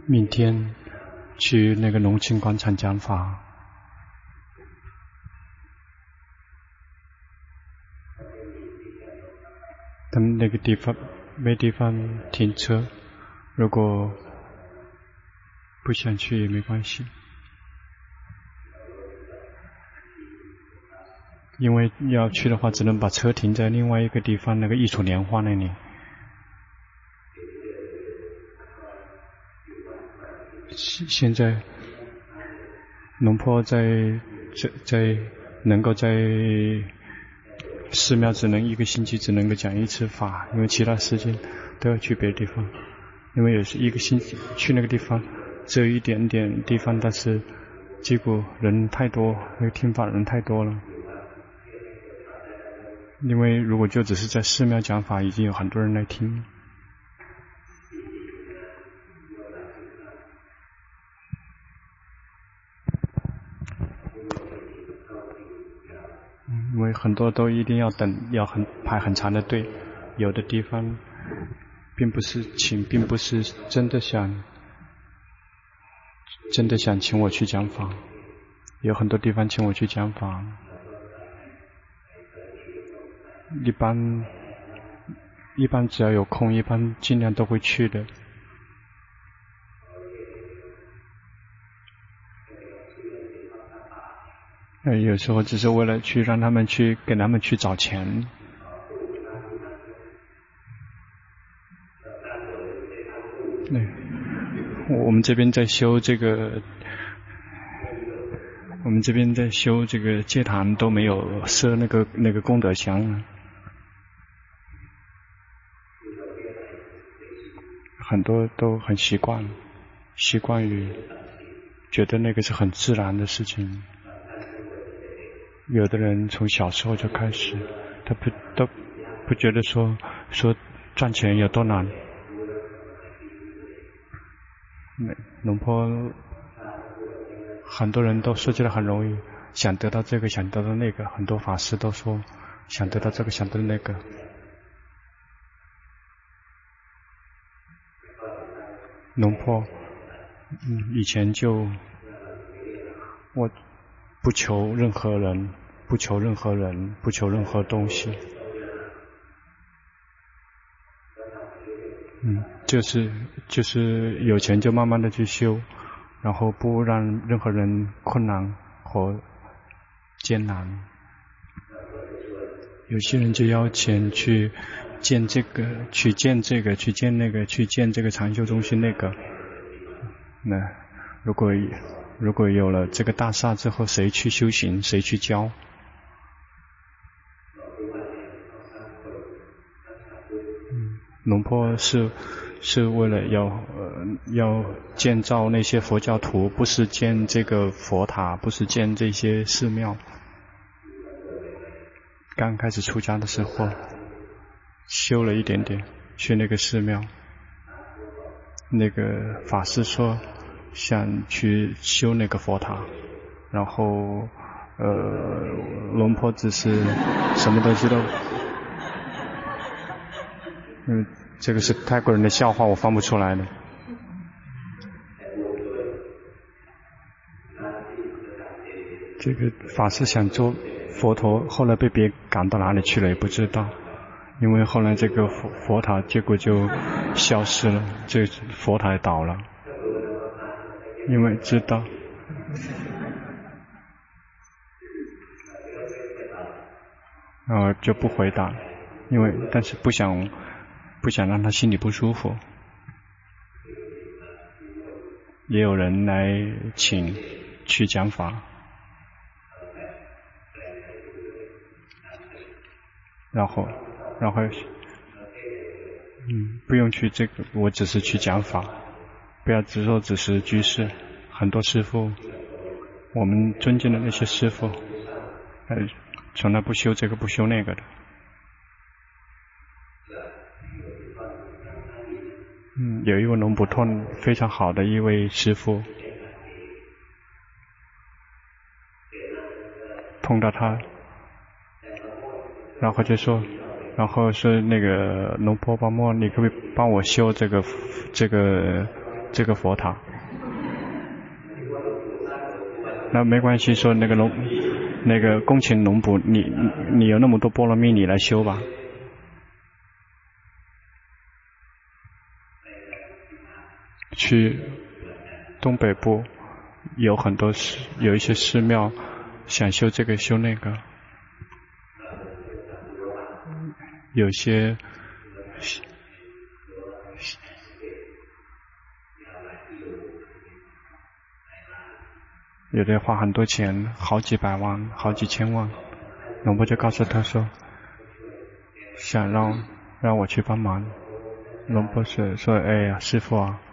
明天去那个龙庆广场讲法，他们那个地方没地方停车，如果不想去也没关系，因为要去的话只能把车停在另外一个地方，那个艺术年画那里。现在龙坡在能够在寺庙只能一个星期只能够讲一次法，因为其他时间都要去别的地方，因为也是一个星期去那个地方只有一点点地方，但是结果人太多，那个听法人太多了，因为如果就只是在寺庙讲法已经有很多人来听，因为很多都一定要等，要排很长的队，有的地方并不是真的想请我去讲法，有很多地方请我去讲法，一般只要有空，一般尽量都会去的。有时候只是为了去让他们去给他们去找钱。对，我们这边在修这个戒坛都没有设那个功德箱，很多都很习惯于觉得那个是很自然的事情。有的人从小时候就开始，他都不觉得说赚钱有多难。龙坡很多人都说起来很容易，想得到这个想得到那个，很多法师都说想得到这个想得到那个。龙坡以前就我不求任何人，不求任何东西，就是有钱就慢慢的去修，然后不让任何人困难和艰难。有些人就要钱去建这个，去建这个，去建那个，去建这个禅修中心那个。那如果有了这个大厦之后，谁去修行，谁去教？龙坡是为了要建造那些佛教徒，不是建这个佛塔，不是建这些寺庙。刚开始出家的时候，修了一点点，去那个寺庙，那个法师说想去修那个佛塔，然后龙坡只是什么东西都，这个是泰国人的笑话，我放不出来的。这个法师想做佛陀，后来被别赶到哪里去了也不知道，因为后来这个佛塔结果就消失了，这佛塔倒了，因为知道就不回答，但是不想让他心里不舒服。也有人来请去讲法，然后不用去这个，我只是去讲法，不要只是居士。很多师父，我们尊敬的那些师父，从来不修这个不修那个的。有一位龙普通非常好的一位师父，碰到他，然后说那个龙婆巴莫，你可不可以帮我修这个这个佛塔。那没关系，说那个恭请龙补，你有那么多波罗蜜，你来修吧。去东北部有一些寺庙想修这个修那个，有些有的花很多钱，好几百万好几千万，龙婆就告诉他说想让我去帮忙。龙婆说哎呀师父啊，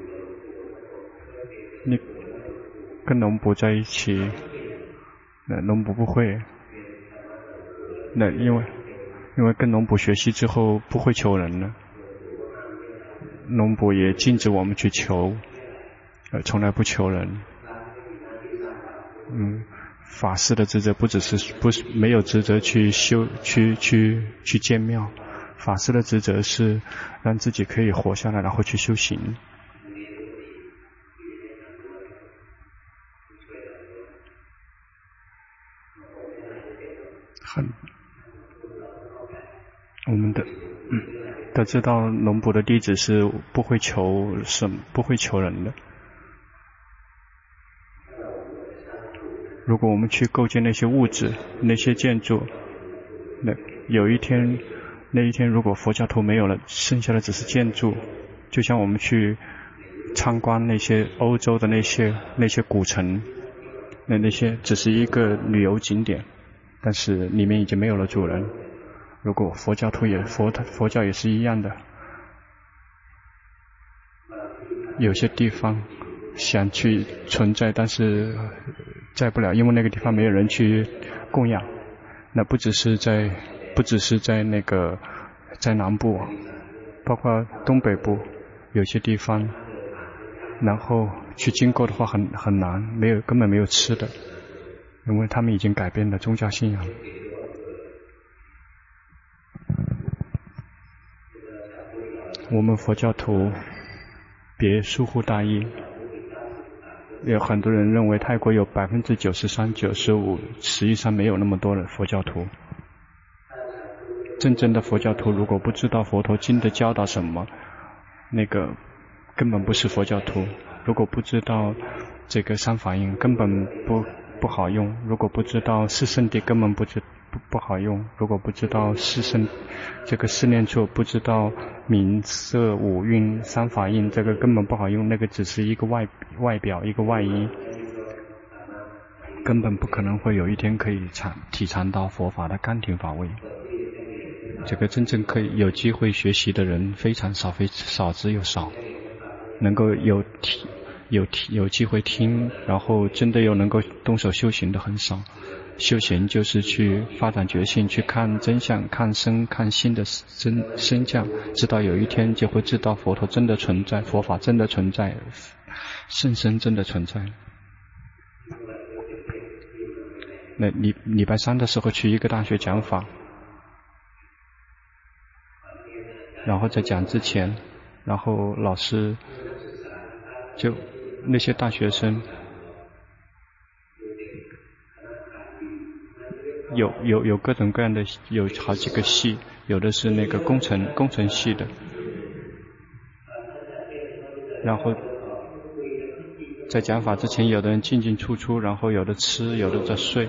你跟龙补在一起，龙补不会，那因为跟龙补学习之后不会求人了，龙补也禁止我们去求，从来不求人。法师的职责不是没有职责去修去建庙，法师的职责是让自己可以活下来，然后去修行。我们都知道龙补的弟子是不会求人的。如果我们去构建那些物质那些建筑，那一天如果佛教徒没有了，剩下的只是建筑，就像我们去参观那些欧洲的那些古城，那些只是一个旅游景点，但是里面已经没有了主人。如果佛教也是一样的，有些地方想去存在，但是在不了，因为那个地方没有人去供养。那不只是在那个在南部，包括东北部有些地方，然后去经过的话很难，根本没有吃的，因为他们已经改变了宗教信仰。我们佛教徒别疏忽大意，有很多人认为泰国有93%、95%，实际上没有那么多的佛教徒。真正的佛教徒如果不知道佛陀经的教导什么，那个根本不是佛教徒。如果不知道这个三法印，根本不好用。如果不知道四圣谛，根本不好用。如果不知道这个四念处，不知道名色五蕴三法印，这个根本不好用。那个只是一个外表，一个外衣，根本不可能会有一天可以体尝到佛法的甘甜法味。这个真正可以有机会学习的人非常少，少之又少，能够有机会听，然后真的又能够动手修行的很少。修行就是去发展觉性，去看真相，看身看心的真相，直到有一天就会知道佛陀真的存在，佛法真的存在，圣身真的存在。那礼拜三的时候去一个大学讲法，然后在讲之前，然后老师就那些大学生有各种各样的，有好几个系，有的是那个工程系的，然后在讲法之前，有的人进出，然后有的吃，有的在睡。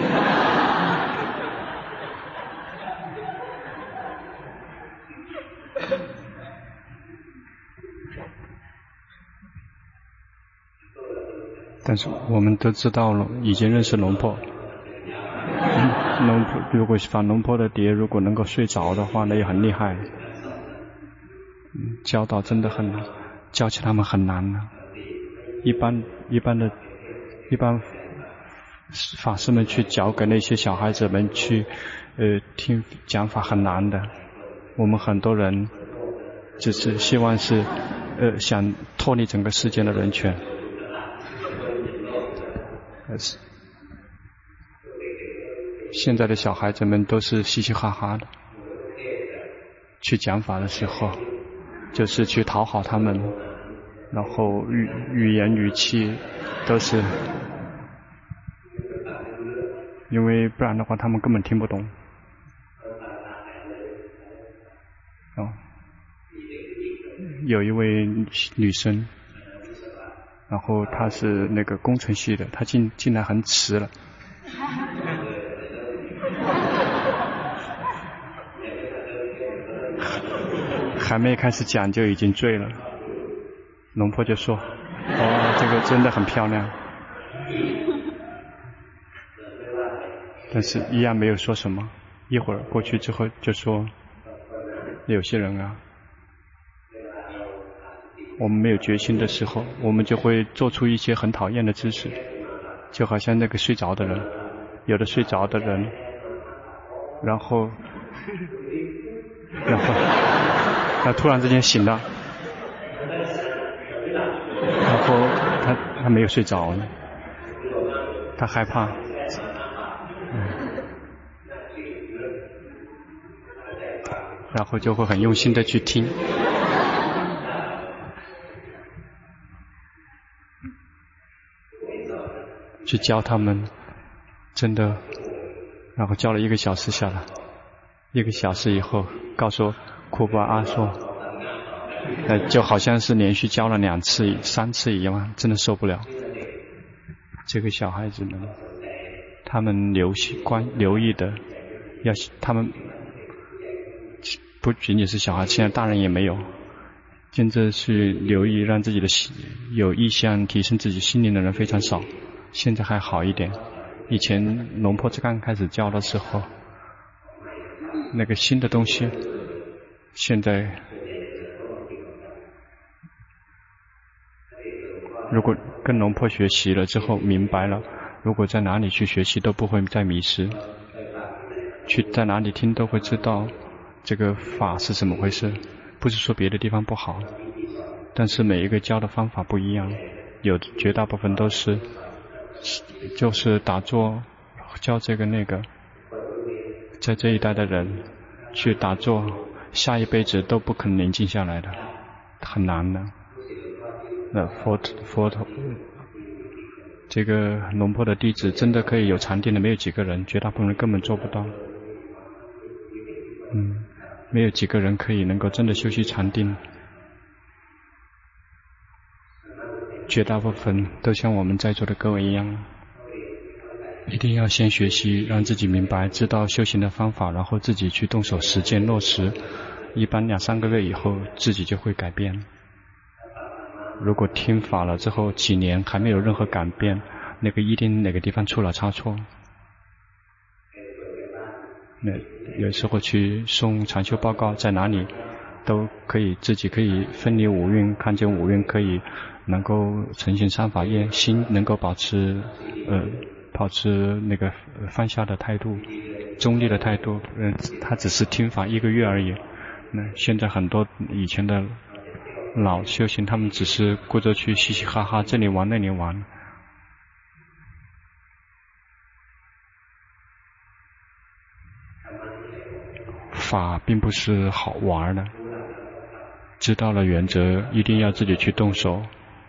但是我们都知道了，已经认识龙婆。如果反龙婆的碟如果能够睡着的话，那也很厉害。教导真的很难，教起他们很难呢。一般法师们去教给那些小孩子们去听讲法很难的。我们很多人只是希望是想脱离整个世界的人权。现在的小孩子们都是嘻嘻哈哈的，去讲法的时候就是去讨好他们， 然后语言语气都是，因为不然的话他们根本听不懂。有一位女生，然后她是那个工程系的，她进来很迟了。还没开始讲就已经醉了。龙婆就说：“哦，这个真的很漂亮。”但是一样没有说什么。一会儿过去之后就说：“有些人啊，我们没有决心的时候，我们就会做出一些很讨厌的姿势，就好像那个睡着的人，有的睡着的人，然后他突然之间醒了，然后他没有睡着，他害怕，然后就会很用心的去听。去教他们，真的，然后教了1个小时下来，1个小时以后告诉库巴阿说，就好像是连续教了2次、3次一样，真的受不了。这个小孩子们，他们留意的，他们不仅仅是小孩，现在大人也没有，真正是留意让自己的有意向提升自己心灵的人非常少。现在还好一点，以前龙婆刚开始教的时候，那个新的东西，现在如果跟龙婆学习了之后明白了，如果在哪里去学习都不会再迷失，去在哪里听都会知道这个法是怎么回事。不是说别的地方不好，但是每一个教的方法不一样，绝大部分都是就是打坐教这个那个，在这一代的人去打坐，下一辈子都不可能宁静下来的，很难的。那佛陀这个龙婆的弟子真的可以有禅定的没有几个人，绝大部分人根本做不到。没有几个人可以能够真的修习禅定，绝大部分都像我们在座的各位一样，一定要先学习，让自己明白知道修行的方法，然后自己去动手实践落实，一般2-3个月以后自己就会改变。如果听法了之后几年还没有任何改变，那个一定哪个地方出了差错。有时候去送禅修报告，在哪里都可以，自己可以分离五蕴，看见五蕴，可以能够呈现三法业，心能够保持那个放下的态度，中立的态度。他只是听法1个月而已。那现在很多以前的老修行，他们只是顾着去嘻嘻哈哈，这里玩那里玩。法并不是好玩的，知道了原则，一定要自己去动手。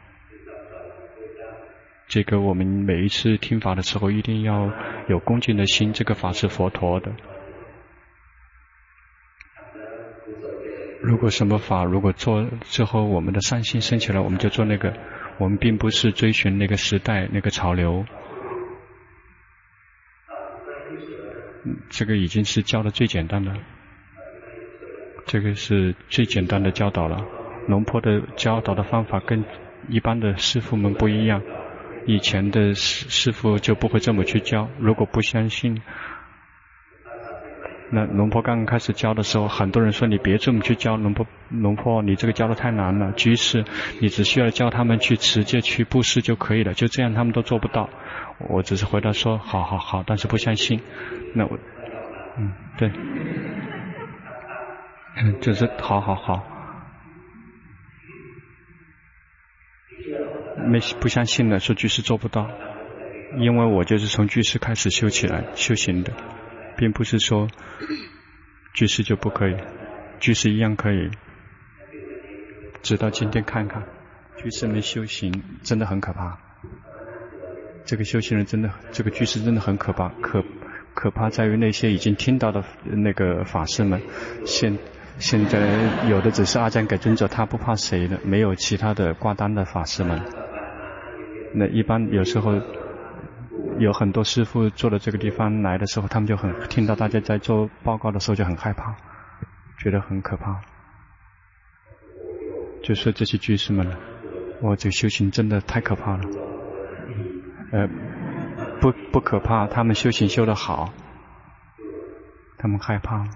这个我们每一次听法的时候，一定要有恭敬的心，这个法是佛陀的。如果什么法，如果做之后我们的善心升起来，我们就做那个。我们并不是追寻那个时代那个潮流，这个已经是教的最简单的，这个是最简单的教导了。龙婆的教导的方法跟一般的师父们不一样，以前的师父就不会这么去教。如果不相信，那龙婆刚刚开始教的时候，很多人说你别这么去教，龙婆你这个教的太难了，居士你只需要教他们去持戒去布施就可以了，就这样他们都做不到。我只是回答说好，但是不相信。那我对，就是好，不相信了，说居士做不到，因为我就是从居士开始修行的，并不是说居士就不可以，居士一样可以。直到今天看看， 居士们修行真的很可怕，这个修行人真的，这个居士真的很可怕，可怕在于那些已经听到的那个法师们，现在有的只是阿占给尊者，他不怕谁的，没有其他的挂单的法师们。那一般有时候有很多师父坐到这个地方来的时候，他们就听到大家在做报告的时候就很害怕，觉得很可怕。就说这些居士们，这个修行真的太可怕了。不可怕，他们修行修得好，他们害怕。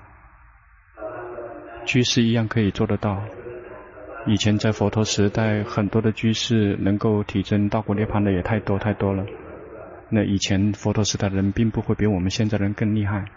居士一样可以做得到。以前在佛陀时代，很多的居士能够体证道果涅槃的也太多了。那以前佛陀时代的人并不会比我们现在人更厉害。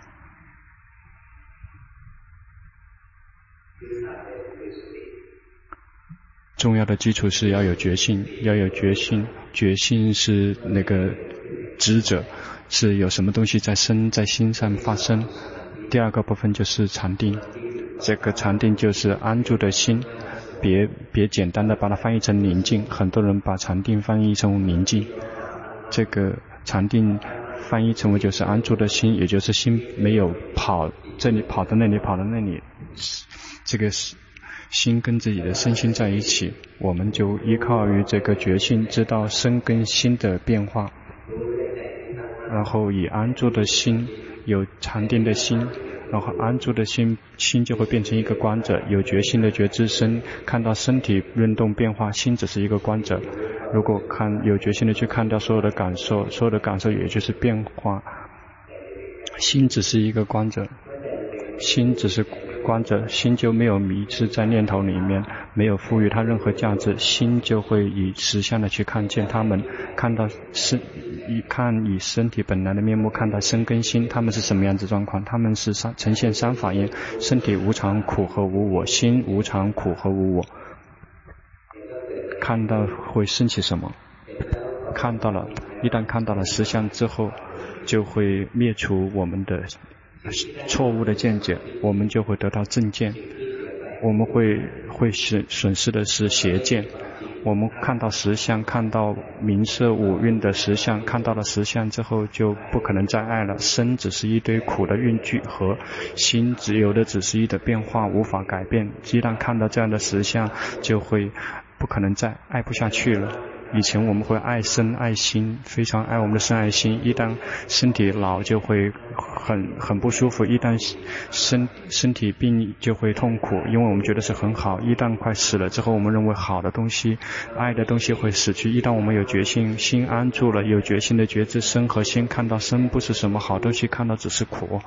重要的基础是要有决心，决心是那个知者，是有什么东西在心上发生。第二个部分就是禅定，这个禅定就是安住的心，别简单的把它翻译成宁静，很多人把禅定翻译成宁静，这个禅定翻译成为就是安住的心，也就是心没有跑这里跑到那里跑到那里，这个心跟自己的身心在一起，我们就依靠于这个决心，知道身跟心的变化，然后以安住的心，有禅定的心，然后安住的心就会变成一个观者，有决心的觉知身，看到身体运动变化，心只是一个观者。如果有决心的去看到所有的感受也就是变化，心只是一个观者，心只是观者，心就没有迷失在念头里面，没有赋予它任何价值，心就会以实相的去看见它们，以身体本来的面目看到身跟心，它们是什么样子状况，它们是呈现三法印，身体无常苦和无我，心无常苦和无我，看到会升起什么？一旦看到了实相之后，就会灭除我们的错误的见解，我们就会得到正见。我们会损失的是邪见。我们看到实相，看到名色五蕴的实相，看到了实相之后就不可能再爱了。身只是一堆苦的蕴聚合，心有的只是一的变化，无法改变。一旦看到这样的实相，就会不可能再爱不下去了。以前我们会爱身爱心，非常爱我们的身爱心，一旦身体老就会很不舒服，一旦身体病就会痛苦，因为我们觉得是很好，一旦快死了之后，我们认为好的东西爱的东西会死去。一旦我们有决心，心安住了，有决心的觉知身和心，看到身不是什么好东西，看到只是苦，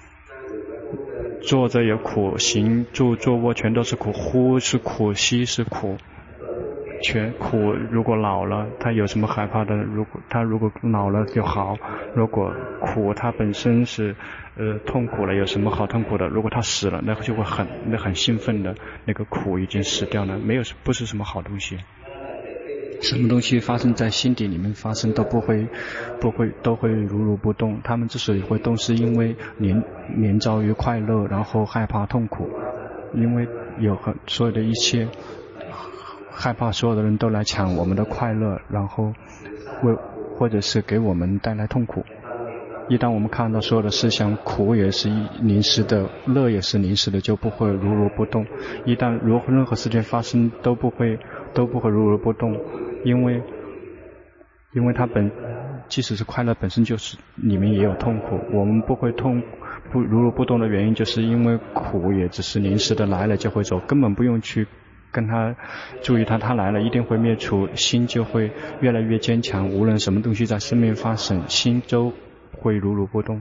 坐着也苦，行住坐卧全都是苦，呼是苦，吸是苦，全苦。如果老了他有什么害怕的？如果老了就好，如果苦他本身是痛苦了，有什么好痛苦的？如果他死了，那就会很兴奋的，那个苦已经死掉了，不是什么好东西。什么东西发生在心底里面发生都都会如不动。他们之所以会动，是因为黏着于快乐，然后害怕痛苦，因为所有的一切害怕所有的人都来抢我们的快乐，然后或者是给我们带来痛苦。一旦我们看到所有的事项，苦也是临时的，乐也是临时的，就不会如不动。一旦任何事情发生都不会如不动，因为它即使是快乐本身就是里面也有痛苦，我们不如不动的原因，就是因为苦也只是临时的，来了就会走，根本不用去跟他注意他来了一定会灭除，心就会越来越坚强，无论什么东西在生命发生，心都会如不动。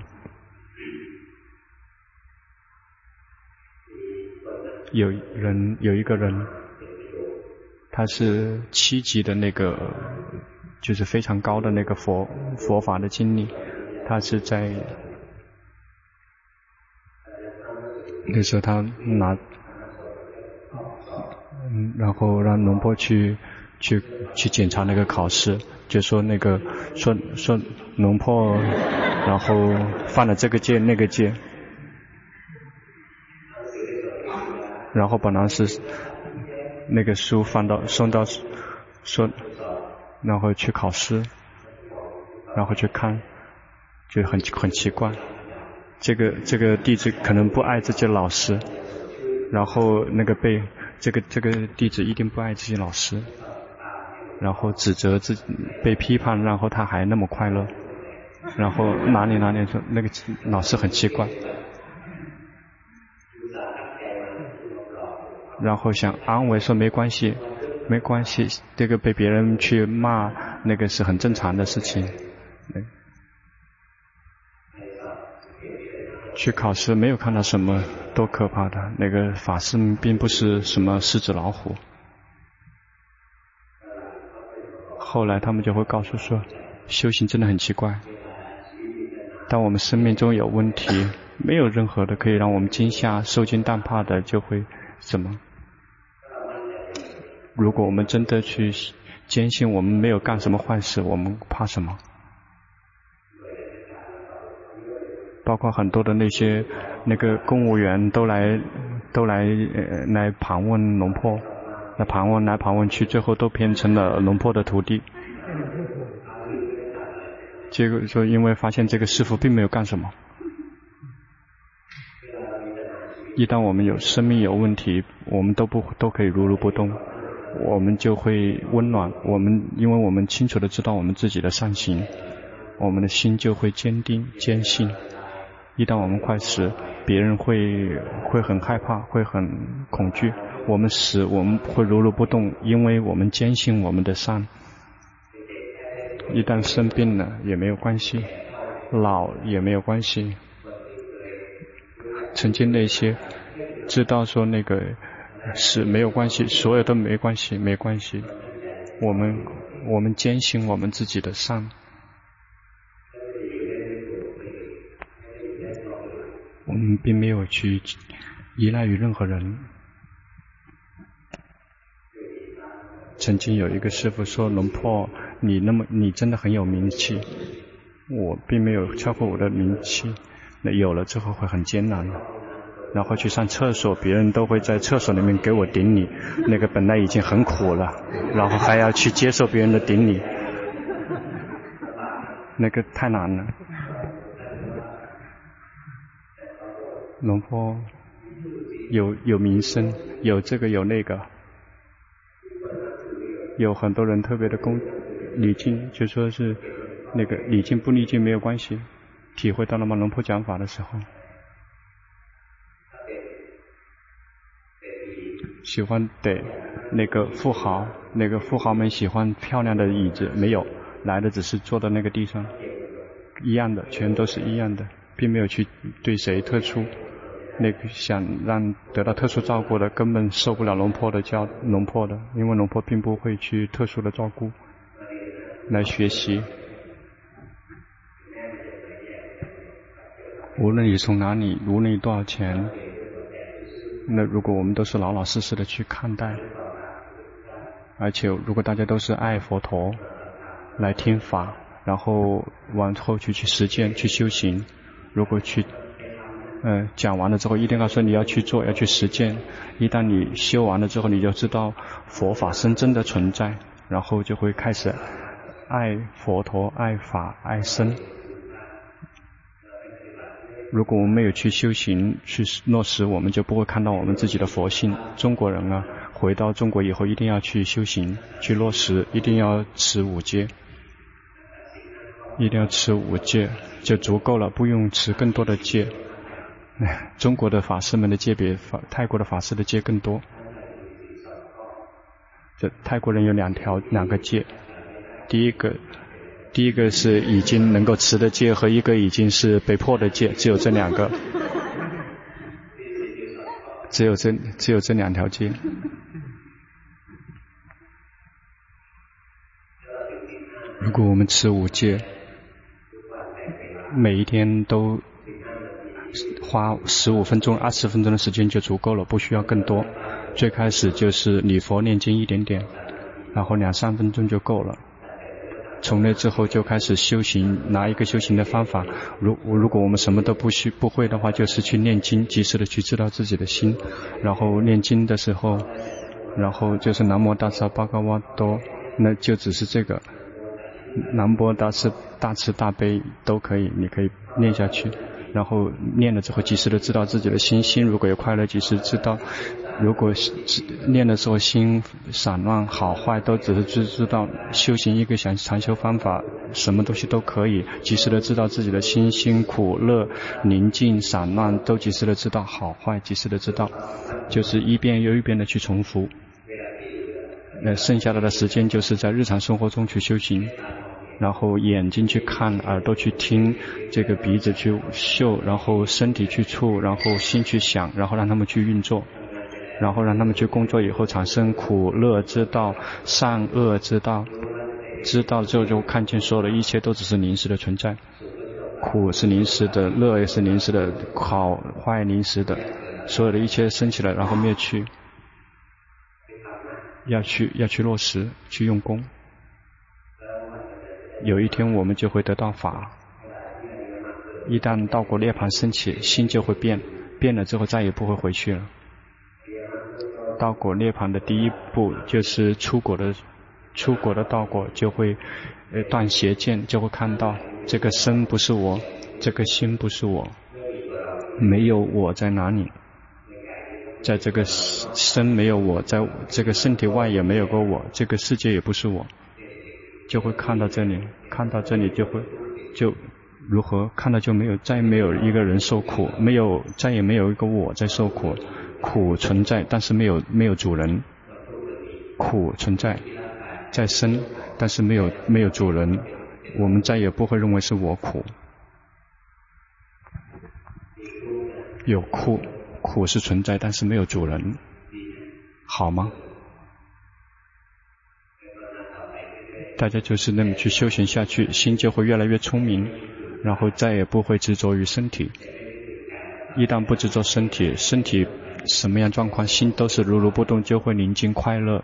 有一个人，他是7级的那个，就是非常高的那个佛法的经历，他是在那时候他然后让龙波去检查那个考试，就说说龙波然后犯了这个戒那个戒，然后本来是那个书送到说，然后去考试，然后去看，就很奇怪。这个弟子可能不爱自己的老师，然后那个这个弟子一定不爱自己老师，然后指责自己被批判，然后他还那么快乐，然后哪里说那个老师很奇怪，然后想安慰说没关系，这个被别人去骂那个是很正常的事情。去考试没有看到什么多可怕的，那个法师并不是什么狮子老虎。后来他们就会告诉说，修行真的很奇怪，当我们生命中有问题，没有任何的可以让我们惊吓受惊胆怕的，就会什么。如果我们真的去坚信我们没有干什么坏事，我们怕什么？包括很多的那个公务员都来盘问龙婆，来盘问去，最后都变成了龙婆的徒弟。结果说，因为发现这个师父并没有干什么。一旦我们有生命有问题，我们都可以如如不动，我们就会温暖。因为我们清楚的知道我们自己的善行，我们的心就会坚定坚信。一旦我们快死，别人会很害怕，会很恐惧。我们死，我们会如如不动，因为我们坚信我们的善。一旦生病了也没有关系，老也没有关系。曾经那些知道说那个死没有关系，所有都没关系，我们坚信我们自己的善。我们并没有去依赖于任何人。曾经有一个师父说，龙婆，你真的很有名气。我并没有超过我的名气，那有了之后会很艰难。然后去上厕所，别人都会在厕所里面给我顶礼，那个本来已经很苦了，然后还要去接受别人的顶礼，那个太难了。龙婆有名声，有这个有那个，有很多人特别的礼敬，就说是那个礼敬不礼敬没有关系。体会到了吗？龙婆讲法的时候，喜欢对那个富豪们喜欢漂亮的椅子，没有来的只是坐在那个地上，一样的，全都是一样的，并没有去对谁特殊。那个想让得到特殊照顾的，根本受不了龙婆的，因为龙婆并不会去特殊的照顾来学习。无论你从哪里，无论你多少钱，那如果我们都是老老实实的去看待，而且如果大家都是爱佛陀来听法，然后往后去实践去修行，如果去讲完了之后一定要说你要去做，要去实践。一旦你修完了之后，你就知道佛法是真的存在，然后就会开始爱佛陀、爱法、爱僧。如果我们没有去修行去落实，我们就不会看到我们自己的佛性。中国人啊，回到中国以后一定要去修行去落实，一定要持5戒，一定要持5戒就足够了，不用持更多的戒。中国的法师们的戒比泰国的法师的戒更多。这泰国人有两个戒，第一个是已经能够持的戒，和一个已经是被迫的戒，只有这2个，只有这2条戒。如果我们持5戒，每一天都花15分钟、20分钟的时间就足够了，不需要更多。最开始就是礼佛念经一点点，然后2-3分钟就够了。从那之后就开始修行，拿一个修行的方法。如果我们什么都不会的话，就是去念经，及时的去知道自己的心。然后念经的时候，然后就是南无大慈巴嘎哇多， 那就只是这个南无大慈大悲都可以，你可以念下去，然后念了之后及时的知道自己的心如果有快乐及时知道，如果念的时候心散乱好坏都只是知道，修行一个禅修方法什么东西都可以及时的知道自己的心苦乐宁静散乱都及时的知道，好坏及时的知道，就是一遍又一遍的去重复。剩下的时间就是在日常生活中去修行，然后眼睛去看，耳朵去听，这个鼻子去嗅，然后身体去触，然后心去想，然后让他们去运作，然后让他们去工作以后产生苦乐之道善恶之道，知道之后就看见所有的一切都只是临时的存在，苦是临时的，乐也是临时的，好坏临时的，所有的一切升起来然后灭去，要去落实去用功，有一天我们就会得到法。一旦道果涅槃升起，心就会变了之后再也不会回去了。道果涅槃的第一步就是出果的道果，就会断邪见，就会看到这个身不是我，这个心不是我，没有我在哪里，在这个身没有我，在这个身体外也没有个我，这个世界也不是我，就会看到这里，看到这里就如何看到就没有，再没有一个人受苦，再也没有一个我在受苦，苦存在但是没有主人，苦存在在身但是没有主人，我们再也不会认为是我苦，有苦是存在但是没有主人，好吗？大家就是那么去修行下去，心就会越来越聪明，然后再也不会执着于身体。一旦不执着身体什么样状况心都是如如不动，就会宁静快乐。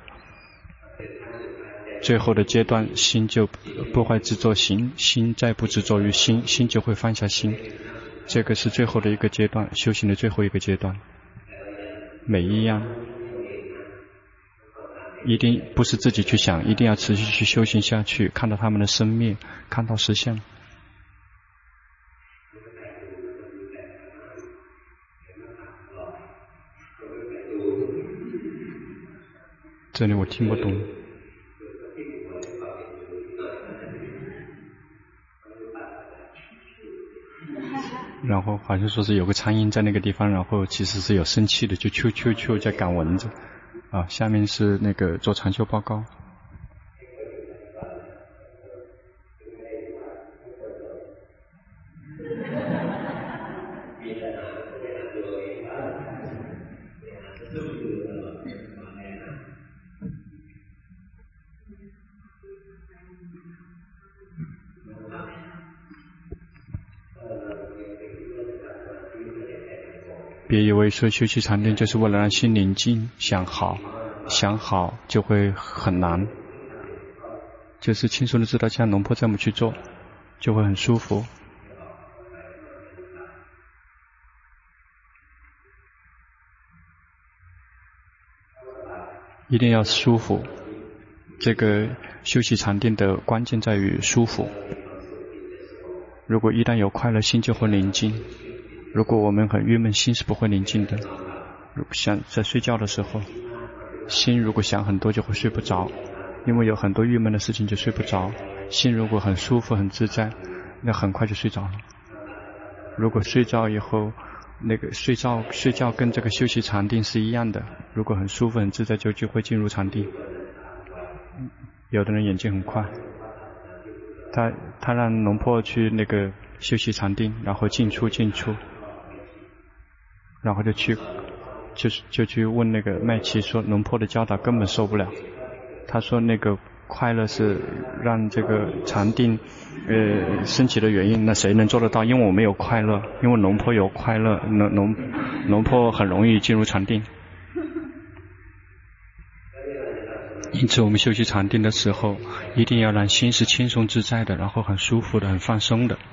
最后的阶段心就不会执着心再不执着于心就会放下心，这个是最后的一个阶段，修行的最后一个阶段。每一样一定不是自己去想，一定要持续去修行下去，看到他们的生灭，看到实相。这里我听不懂。然后好像说是有个苍蝇在那个地方，然后其实是有生气的，就啾在赶蚊子。下面是那个做禅修报告。别以为说修习禅定就是为了让心宁静，想好就会很难，就是轻松的知道像龙婆这么去做就会很舒服。一定要舒服，这个修习禅定的关键在于舒服。如果一旦有快乐，心就会宁静，如果我们很郁闷，心是不会宁静的。像在睡觉的时候，心如果想很多就会睡不着，因为有很多郁闷的事情就睡不着。心如果很舒服很自在，那很快就睡着了。如果睡着以后，那个睡觉跟这个休息禅定是一样的，如果很舒服很自在就会进入禅定。有的人眼睛很快，他让龙婆去那个休息禅定，然后进出，然后就去问那个麦琪说龙婆的教导根本受不了。他说那个快乐是让这个禅定升起的原因，那谁能做得到？因为我没有快乐，因为龙婆有快乐，龙婆很容易进入禅定。因此我们休息禅定的时候一定要让心是轻松自在的，然后很舒服的，很放松的，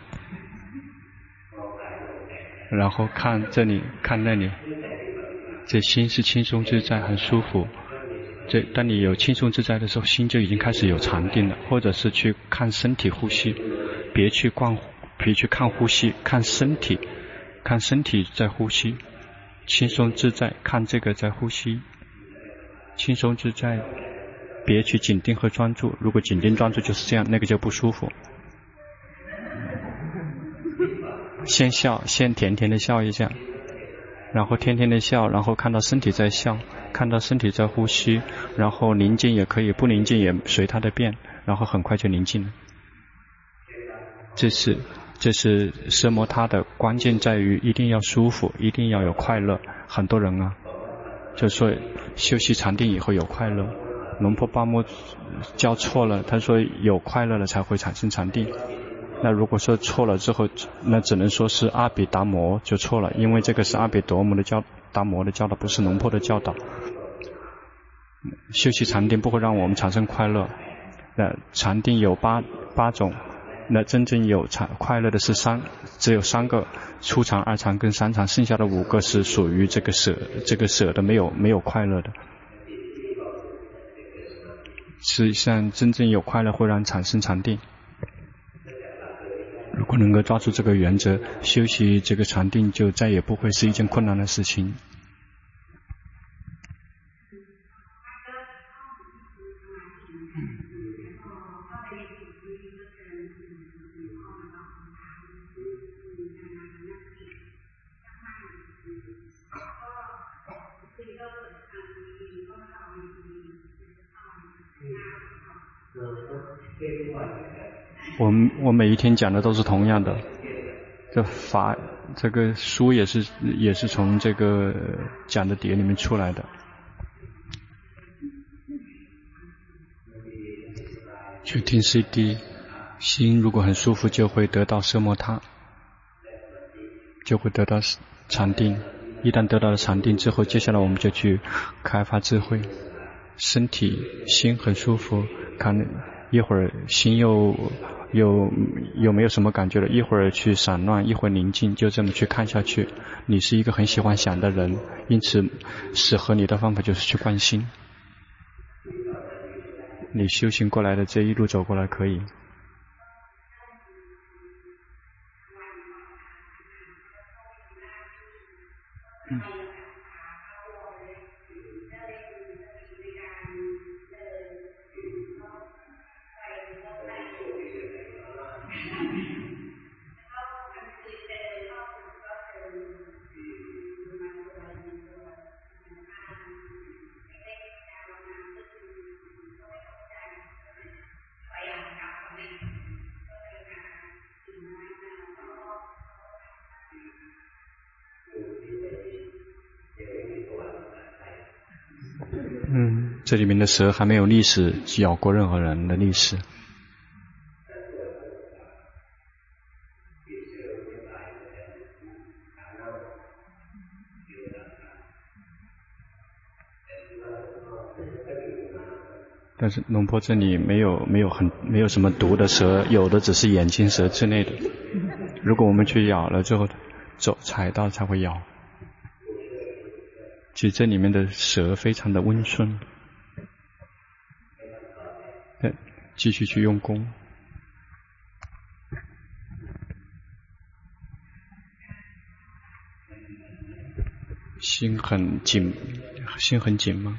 然后看这里看那里，这心是轻松自在很舒服， 当你有轻松自在的时候，心就已经开始有禅定了。或者是去看身体呼吸，别去看呼吸，看身体在呼吸，轻松自在，看这个在呼吸，轻松自在，别去紧盯和专注。如果紧盯专注就是这样，那个就不舒服。先笑，先甜甜的笑一下，然后甜甜的笑，然后看到身体在笑，看到身体在呼吸，然后宁静也可以，不宁静也随它的变，然后很快就宁静了。这是奢摩他的关键，在于一定要舒服，一定要有快乐。很多人啊，就说修习禅定以后有快乐，龙婆巴摩教错了，他说有快乐了才会产生禅定。那如果说错了之后，那只能说是阿比达摩就错了，因为这个是阿比达摩的教导，不是龙婆的教导。修习禅定不会让我们产生快乐。那禅定有八种，那真正有快乐的是只有3个，初禅、2禅跟3禅，剩下的5个是属于这个舍的，没有快乐的。实际上真正有快乐会让产生禅定。如果能够抓住这个原则，修习这个禅定就再也不会是一件困难的事情。我每一天讲的都是同样的，这个书也是从这个讲的碟里面出来的。去听 CD， 心如果很舒服，就会得到奢摩他，就会得到禅定。一旦得到了禅定之后，接下来我们就去开发智慧。身体心很舒服，看一会儿心又没有什么感觉了，一会儿去散乱，一会儿宁静，就这么去看下去。你是一个很喜欢想的人，因此适合你的方法就是去观心。你修行过来的这一路走过来可以。这里面的蛇还没有历史咬过任何人的历史。但是龙坡这里没有什么毒的蛇，有的只是眼镜蛇之类的。如果我们去咬了之后踩到才会咬。其实这里面的蛇非常的温顺。继续去用功。心很紧吗？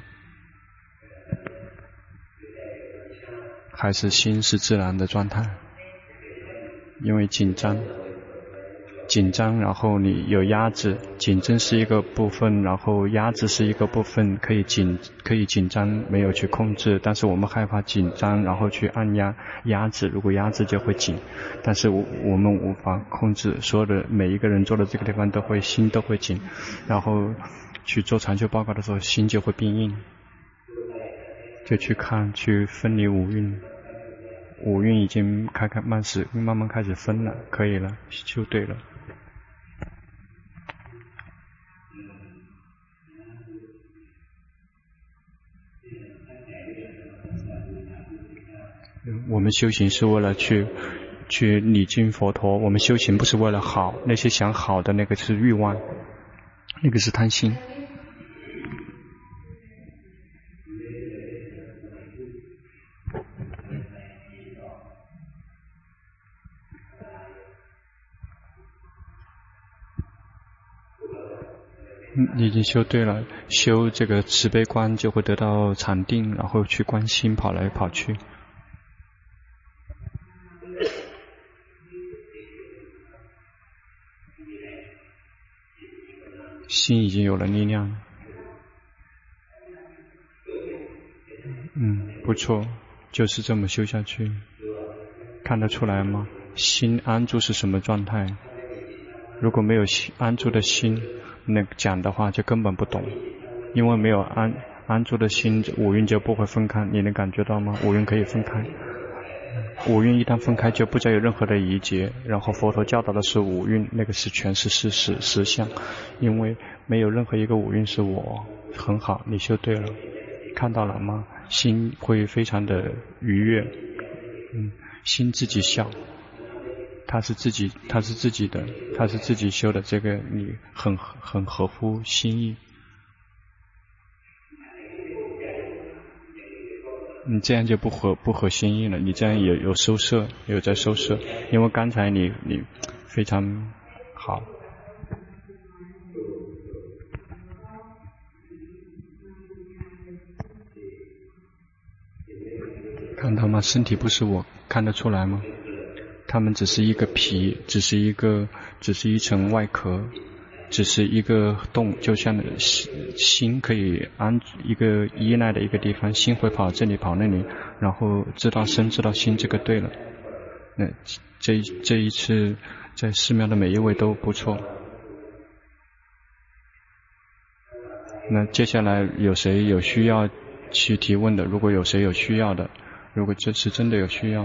还是心是自然的状态？因为紧张，然后你有压制，紧张是一个部分，然后压制是一个部分，可以紧张，没有去控制，但是我们害怕紧张，然后去按压制，如果压制就会紧，但是我们无法控制，所有的每一个人坐的这个地方心都会紧，然后去做禅修报告的时候，心就会变硬，就去分离五蕴已经慢慢开始分了，可以了，就对了。我们修行是为了去礼敬佛陀，我们修行不是为了好，那些想好的那个是欲望，那个是贪心。 你已经修对了，修这个慈悲观就会得到禅定，然后去观心跑来跑去。心已经有了力量。不错，就是这么修下去。看得出来吗？心安住是什么状态？如果没有安住的心，那讲的话就根本不懂，因为没有安住的心，五蕴就不会分开。你能感觉到吗？五蕴可以分开，五蕴一旦分开就不再有任何的疑结。然后佛陀教导的是五蕴，那个是全是事实实相，因为没有任何一个五蕴是我。很好，你修对了，看到了吗？心会非常的愉悦，心自己笑。他是自己的，他是自己修的，这个你很合乎心意。你这样就不合心意了，你这样也有收摄，有在收摄，因为刚才你非常好。看到吗？身体不是我，看得出来吗？他们只是一个皮，只是一层外壳，只是一个洞，就像心可以安一个依赖的一个地方，心会跑这里跑那里，然后知道身知道心，这个对了。那这一次在寺庙的每一位都不错。那接下来有谁有需要去提问的？如果有谁有需要的，如果这次真的有需要。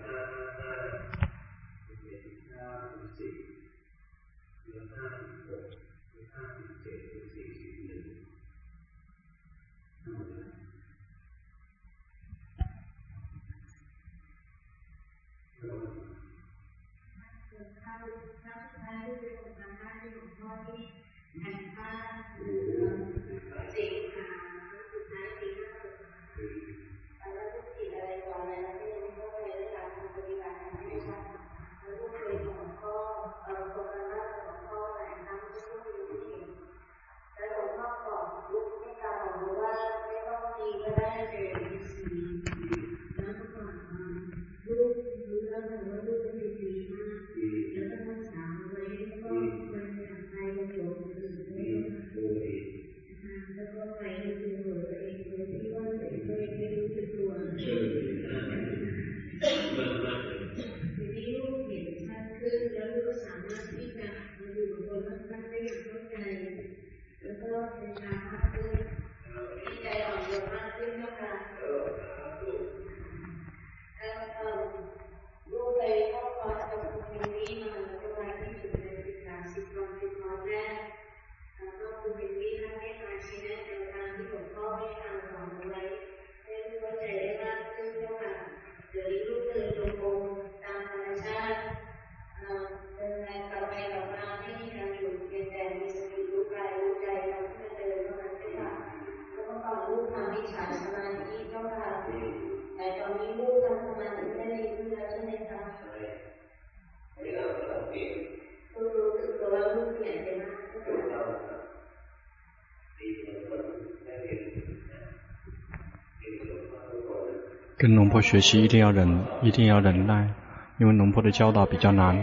跟龙婆学习一定要忍耐，因为龙婆的教导比较难。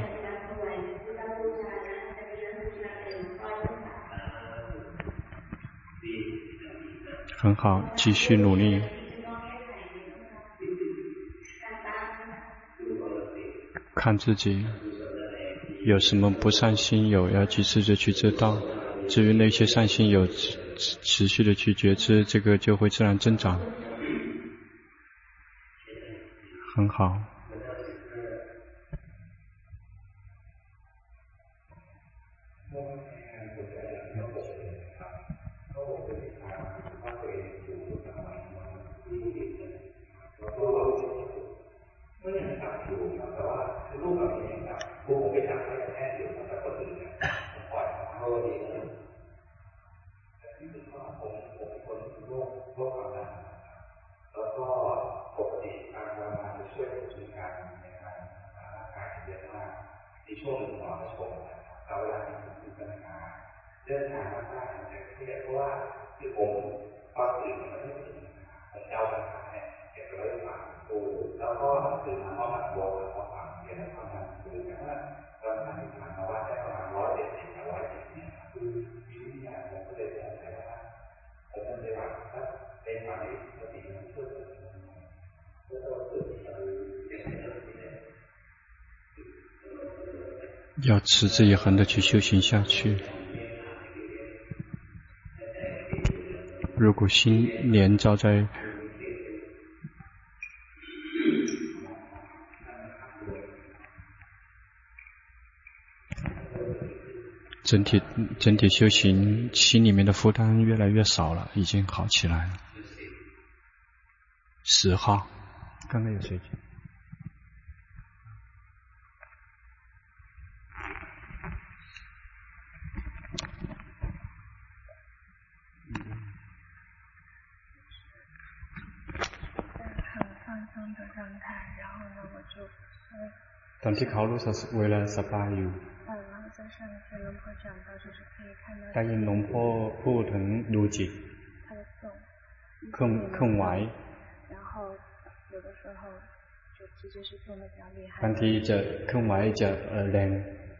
很好，继续努力。看自己有什么不善心有，要及时的去知道。至于那些善心有，持续的去觉知，这个就会自然增长。很好。 要持之以恒的去修行下去。如果心连着在整体修行，心里面的负担越来越少了，已经好起来了。10号，刚刚有谁讲？ตอนที่เขารู้สึกเวลาสบายอยู่ได้ยินหลวงพ่อพูดถึงดูจิตเคลื่อนไหวบางทีจะเคลื่อนไหวจะแรง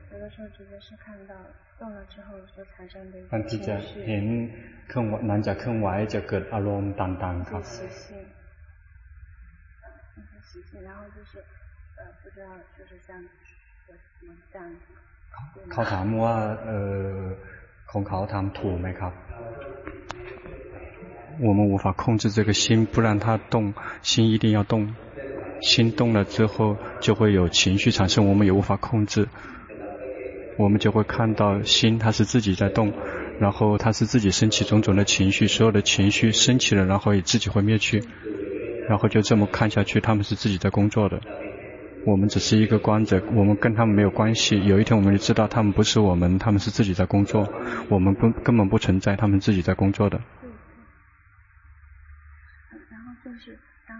บางทีจะเห็นเคลื่อนหลังจากเคลื่อนไหวจะเกิดอารมณ์ต่างๆครับเขาถามว่าของเขาทำถูกไหมครับ我们无法控制这个心，不让它动，心一定要动。心动了之后，就会有情绪产生，我们也无法控制。我们就会看到心，它是自己在动，然后它是自己升起种种的情绪，所有的情绪升起了，然后也自己会灭去，然后就这么看下去，他们是自己在工作的。我们只是一个观者，我们跟他们没有关系。有一天我们就知道他们不是我们，他们是自己在工作，我们根本不存在，他们自己在工作的。然后就是当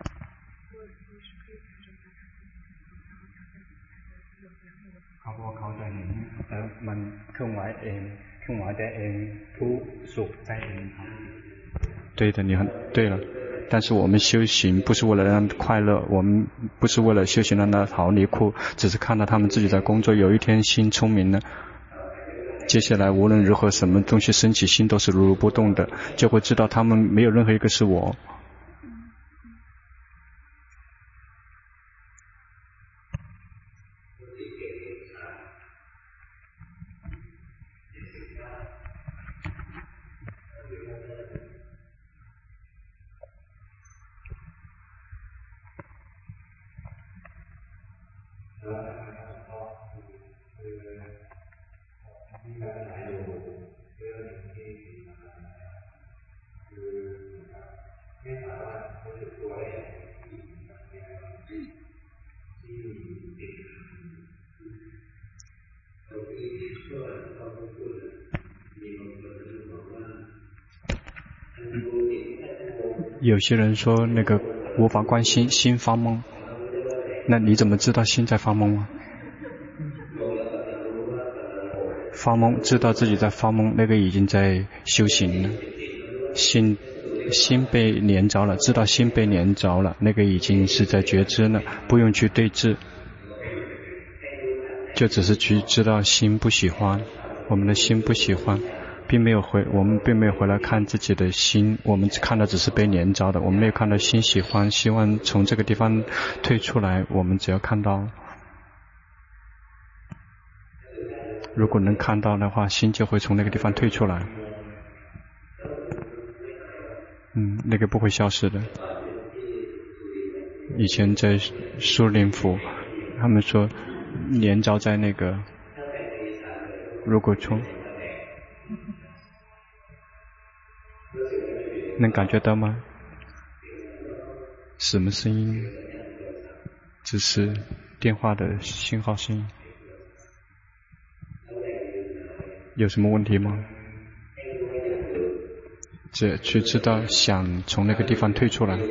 เขาบอกเขาจะเห็นมันเคลื่อนไหวเองเคลื่อนไหวได้เองทุกสุขได้เองครับ对的，你很对了。但是我们修行不是为了让快乐，我们不是为了修行让他逃离苦，只是看到他们自己在工作。有一天心聪明了，接下来无论如何什么东西升起，心都是如如不动的，就会知道他们没有任何一个是我。有些人说那个无法观心，心发梦，那你怎么知道心在发梦啊？发梦知道自己在发梦，那个已经在修行了。心被连着了，知道心被连着了，那个已经是在觉知了，不用去对峙，就只是去知道心不喜欢，我们的心不喜欢。我们并没有回来看自己的心，我们看的只是被连着的，我们没有看到心喜欢，希望从这个地方退出来。我们只要看到，如果能看到的话，心就会从那个地方退出来。那个不会消失的。以前在苏林府，他们说连着在那个，如果从能感觉到吗？什么声音？只是电话的信号声音。有什么问题吗？只去知道想从那个地方退出来。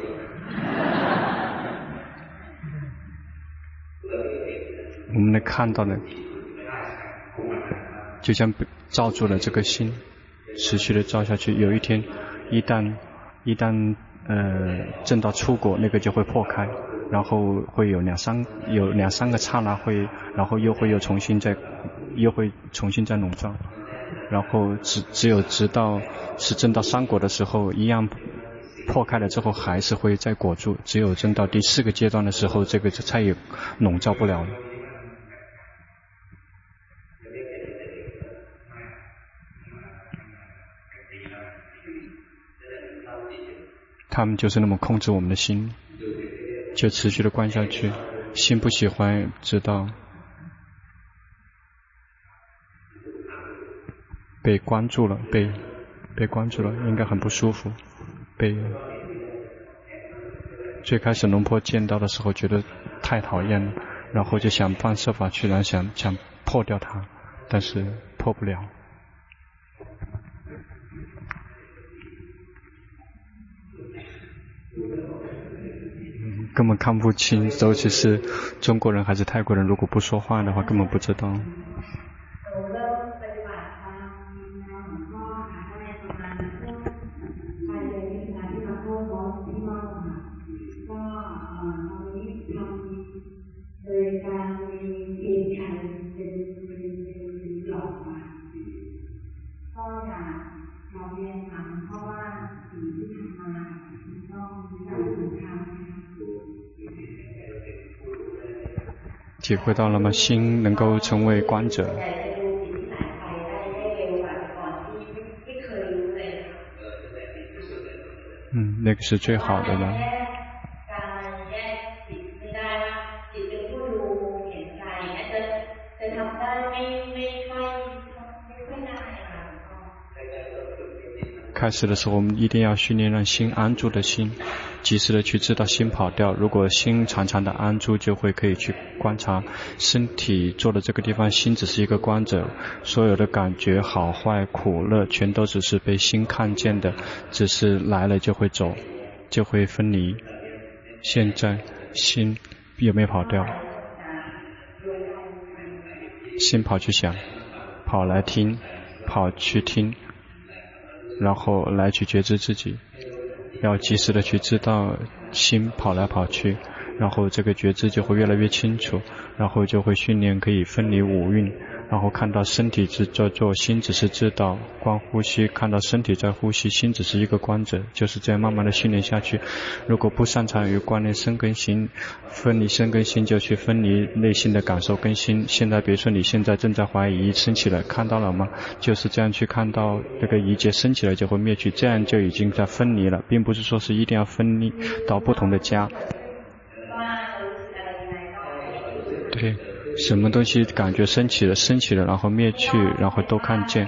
我们能看到的， 就像照住了这个心，持续的照下去。有一天，一旦证到出果，那个就会破开，然后会有两三个刹那会，然后又会重新再笼罩，然后只有直到是证到三果的时候，一样破开了之后还是会再裹住，只有证到第4个阶段的时候，这个再也笼罩不了了。他们就是那么控制我们的心，就持续的观下去，心不喜欢知道被关注了，被关注了，应该很不舒服。最开始龙婆见到的时候觉得太讨厌了，然后就想方设法去想破掉它，但是破不了。根本看不清，尤其是中国人还是泰国人，如果不说话的话，根本不知道。体会到了吗？心能够成为观者。那个是最好的了。开始的时候我们一定要训练让心安住的心，及时的去知道心跑掉。如果心常常的安住，就会可以去观察身体坐的这个地方，心只是一个观者，所有的感觉好坏苦乐全都只是被心看见的，只是来了就会走，就会分离。现在心有没有跑掉？心跑去想，跑来听，跑去听，然后来去觉知自己，要及时的去知道心跑来跑去，然后这个觉知就会越来越清楚，然后就会训练可以分离五蕴，然后看到身体在做，心只是知道，观呼吸，看到身体在呼吸，心只是一个观者，就是这样慢慢的训练下去。如果不擅长于观念身跟心，分离身跟心，就去分离内心的感受跟心。现在比如说你现在正在怀疑升起来，看到了吗？就是这样去看到那个疑结升起来就会灭去，这样就已经在分离了，并不是说是一定要分离到不同的家。对，什么东西感觉升起了，然后灭去，然后都看见。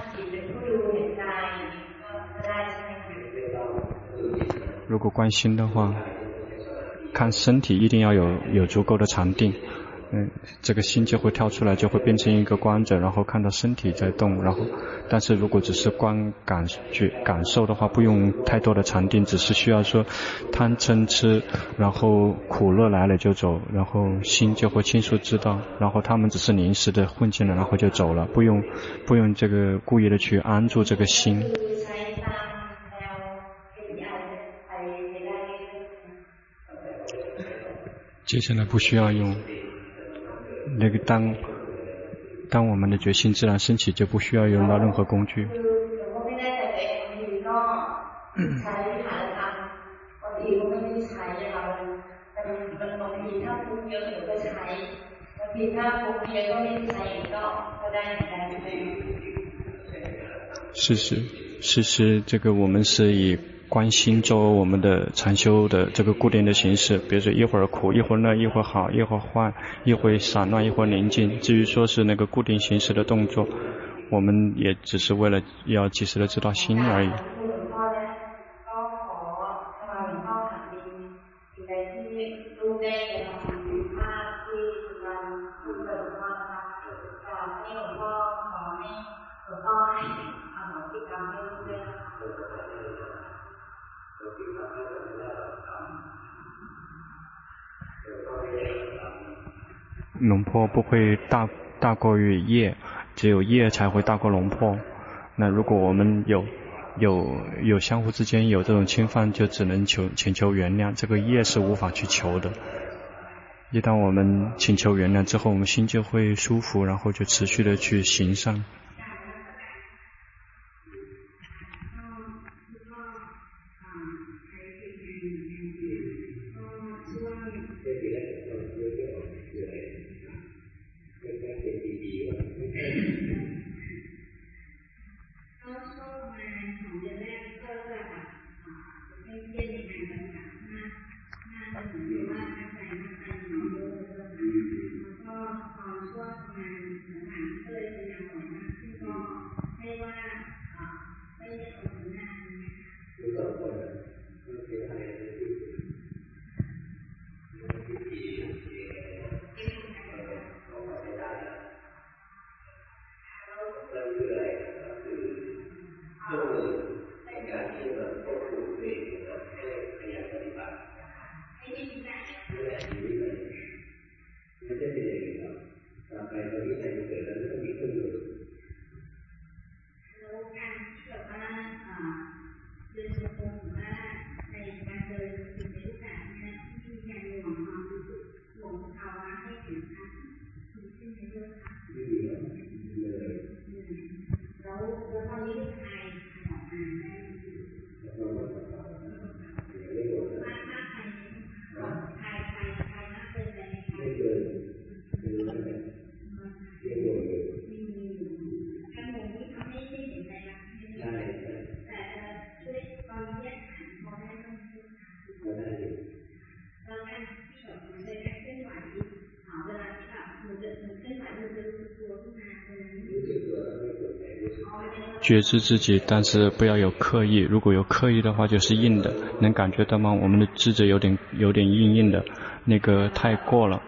如果观心的话，看身体一定要有足够的禅定，这个心就会跳出来，就会变成一个观者，然后看到身体在动，然后但是如果只是感受的话，不用太多的禅定，只是需要说贪嗔痴，然后苦乐来了就走，然后心就会清楚知道，然后他们只是临时的混进来，然后就走了，不用这个故意的去安住这个心。接下来不需要用那个当我们的决心自然升起，就不需要用到任何工具。事实这个我们是以观心作为我们的禅修的这个固定的形式，比如说一会儿苦，一会儿乐，一会儿好，一会儿坏，一会儿散乱，一会儿宁静。至于说是那个固定形式的动作，我们也只是为了要及时的知道心而已。龙婆不会大过于业， 只有业才会大过龙破。那如果我们有相互之间有这种侵犯，就只能请求原谅，这个业是无法去求的。一旦我们请求原谅之后，我们心就会舒服，然后就持续的去行善。觉知自己，但是不要有刻意。如果有刻意的话，就是硬的。能感觉到吗？我们的智者有点硬硬的，那个太过了。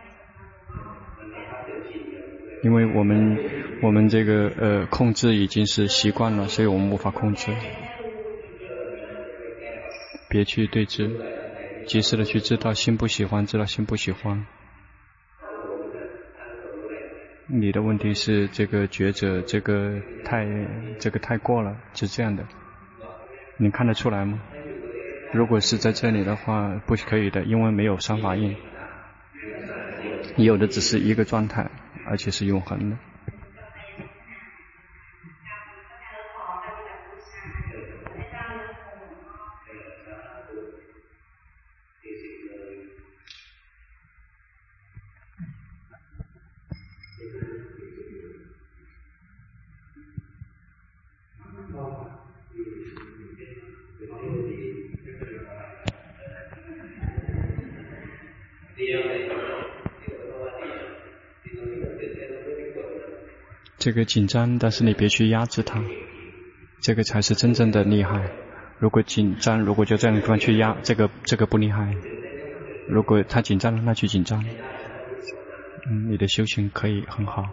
因为我们这个控制已经是习惯了，所以我们无法控制。别去对峙，及时的去知道心不喜欢，知道心不喜欢。你的问题是这个觉者这个太过了，是这样的，你看得出来吗？如果是在这里的话，不可以的，因为没有三法印，有的只是一个状态，而且是永恒的。这个紧张，但是你别去压制它，这个才是真正的厉害。如果紧张，如果就这样地方去压，这个不厉害。如果他紧张了，那去紧张，你的修行可以很好。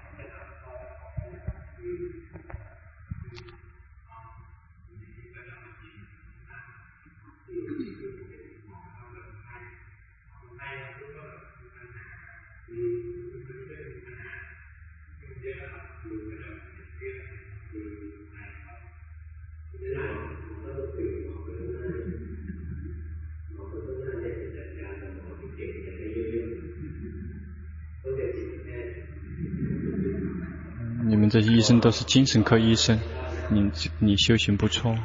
你们这些医生都是精神科医生，你修行不错。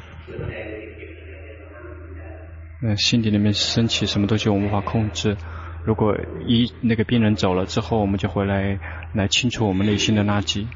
心底里面升起什么东西我们无法控制，如果那个病人走了之后，我们就回来清除我们内心的垃圾。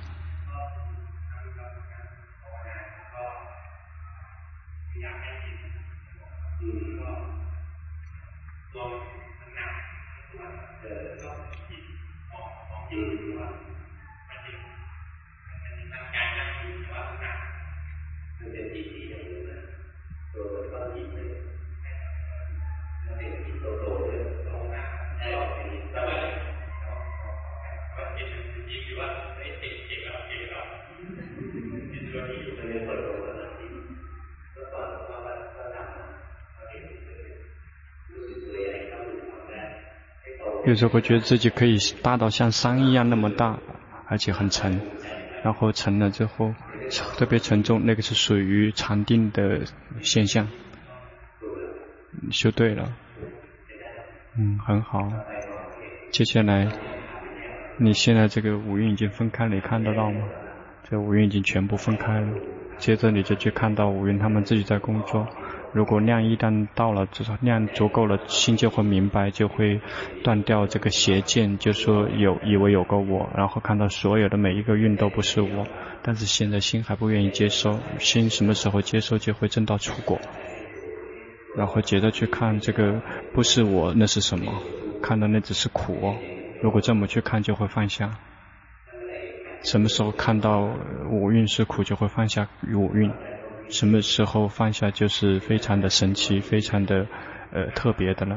有时候会觉得自己可以大到像山一样那么大， 而且很沉，然后沉了之后特别沉重，那个是属于禅定的现象。修对了，很好。接下来你现在这个五蕴已经分开了，你看得到吗？这五蕴已经全部分开了，接着你就去看到五蕴他们自己在工作。如果量一旦到了，至少量足够了，心就会明白，就会断掉这个邪见，就说以为有个我，然后看到所有的每一个运都不是我。但是现在心还不愿意接受，心什么时候接受就会证到出果。然后接着去看这个不是我，那是什么？看到那只是苦哦。如果这么去看就会放下。什么时候看到五蕴是苦就会放下五蕴，什么时候放下就是非常的神奇，非常的特别的了。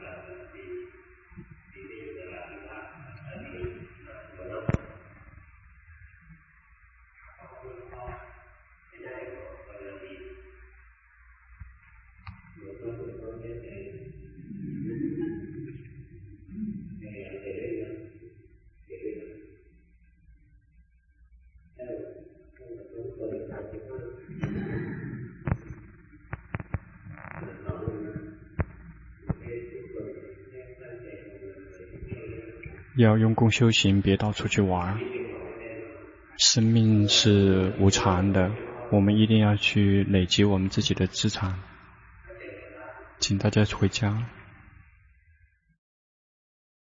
要用功修行，别到处去玩。生命是无常的，我们一定要去累积我们自己的资产。请大家回家。